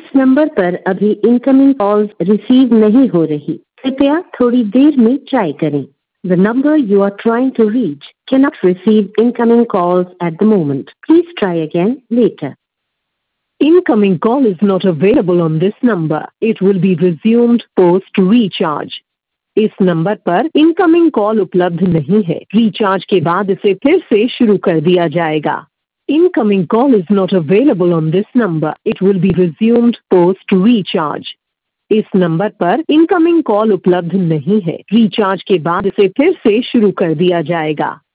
Number पर अभी incoming calls receive नहीं हो रही, कृपया थोड़ी देर में ट्राई करें। The number you are trying to reach cannot receive incoming calls at the moment. Please try again later. Incoming call is not available on this number. It will be resumed post recharge. इस number पर incoming call उपलब्ध नहीं है। Recharge के बाद इसे फिर से शुरू कर दिया जाएगा। Incoming call is not available on this number. It will be resumed post recharge. इस नंबर पर इनकमिंग कॉल उपलब्ध नहीं है। रिचार्ज के बाद इसे फिर से शुरू कर दिया जाएगा।